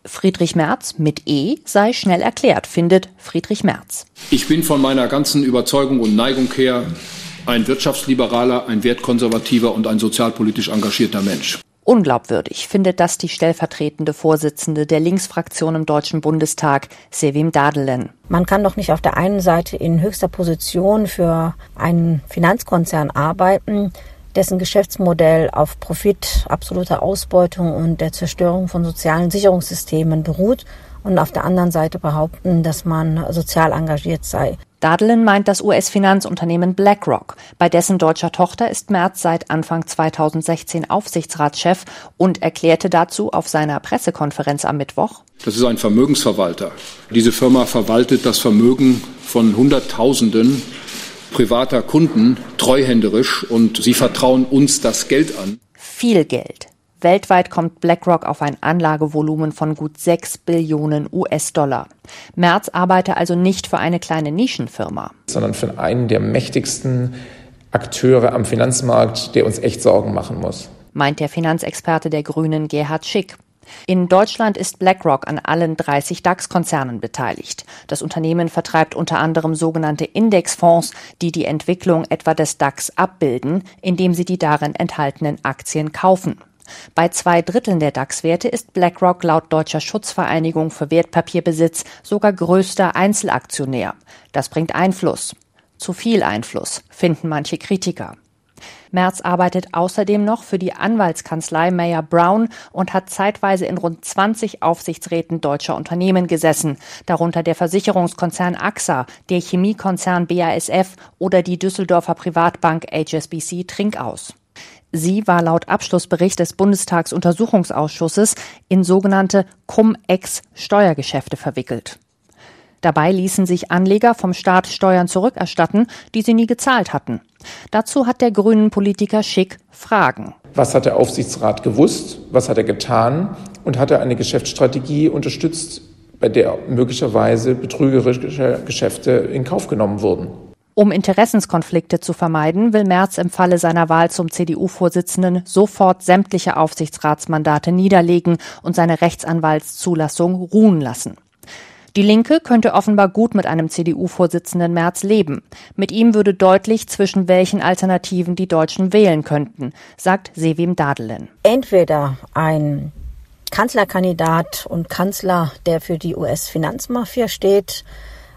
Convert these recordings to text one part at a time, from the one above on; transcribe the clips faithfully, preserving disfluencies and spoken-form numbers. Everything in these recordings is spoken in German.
Friedrich Merz mit E sei schnell erklärt, findet Friedrich Merz. Ich bin von meiner ganzen Überzeugung und Neigung her ein Wirtschaftsliberaler, ein wertkonservativer und ein sozialpolitisch engagierter Mensch. Unglaubwürdig findet das die stellvertretende Vorsitzende der Linksfraktion im Deutschen Bundestag, Sevim Dağdelen. Man kann doch nicht auf der einen Seite in höchster Position für einen Finanzkonzern arbeiten, dessen Geschäftsmodell auf Profit, absoluter Ausbeutung und der Zerstörung von sozialen Sicherungssystemen beruht, und auf der anderen Seite behaupten, dass man sozial engagiert sei. Dağdelen meint das U S-Finanzunternehmen BlackRock. Bei dessen deutscher Tochter ist Merz seit Anfang zweitausendsechzehn Aufsichtsratschef und erklärte dazu auf seiner Pressekonferenz am Mittwoch: Das ist ein Vermögensverwalter. Diese Firma verwaltet das Vermögen von Hunderttausenden privater Kunden treuhänderisch, und sie vertrauen uns das Geld an. Viel Geld. Weltweit kommt BlackRock auf ein Anlagevolumen von gut sechs Billionen U S-Dollar. Merz arbeite also nicht für eine kleine Nischenfirma, sondern für einen der mächtigsten Akteure am Finanzmarkt, der uns echt Sorgen machen muss, meint der Finanzexperte der Grünen Gerhard Schick. In Deutschland ist BlackRock an allen dreißig DAX-Konzernen beteiligt. Das Unternehmen vertreibt unter anderem sogenannte Indexfonds, die die Entwicklung etwa des DAX abbilden, indem sie die darin enthaltenen Aktien kaufen. Bei zwei Dritteln der DAX-Werte ist BlackRock laut Deutscher Schutzvereinigung für Wertpapierbesitz sogar größter Einzelaktionär. Das bringt Einfluss. Zu viel Einfluss, finden manche Kritiker. Merz arbeitet außerdem noch für die Anwaltskanzlei Mayer Brown und hat zeitweise in rund zwanzig Aufsichtsräten deutscher Unternehmen gesessen, darunter der Versicherungskonzern A X A, der Chemiekonzern B A S F oder die Düsseldorfer Privatbank H S B C Trinkaus. Sie war laut Abschlussbericht des Bundestagsuntersuchungsausschusses in sogenannte Cum-Ex-Steuergeschäfte verwickelt. Dabei ließen sich Anleger vom Staat Steuern zurückerstatten, die sie nie gezahlt hatten. Dazu hat der grünen Politiker Schick Fragen. Was hat der Aufsichtsrat gewusst? Was hat er getan? Und hat er eine Geschäftsstrategie unterstützt, bei der möglicherweise betrügerische Geschäfte in Kauf genommen wurden? Um Interessenskonflikte zu vermeiden, will Merz im Falle seiner Wahl zum C D U-Vorsitzenden sofort sämtliche Aufsichtsratsmandate niederlegen und seine Rechtsanwaltszulassung ruhen lassen. Die Linke könnte offenbar gut mit einem C D U-Vorsitzenden Merz leben. Mit ihm würde deutlich, zwischen welchen Alternativen die Deutschen wählen könnten, sagt Sevim Dağdelen. Entweder ein Kanzlerkandidat und Kanzler, der für die U S-Finanzmafia steht,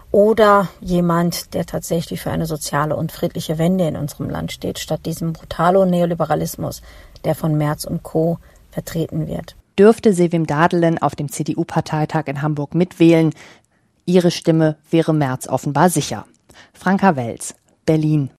oder jemand, der tatsächlich für eine soziale und friedliche Wende in unserem Land steht, statt diesem Brutalo-Neoliberalismus, der von Merz und Co. vertreten wird. Dürfte Sevim Dağdelen auf dem C D U-Parteitag in Hamburg mitwählen, ihre Stimme wäre Merz offenbar sicher. Franka Welz, Berlin.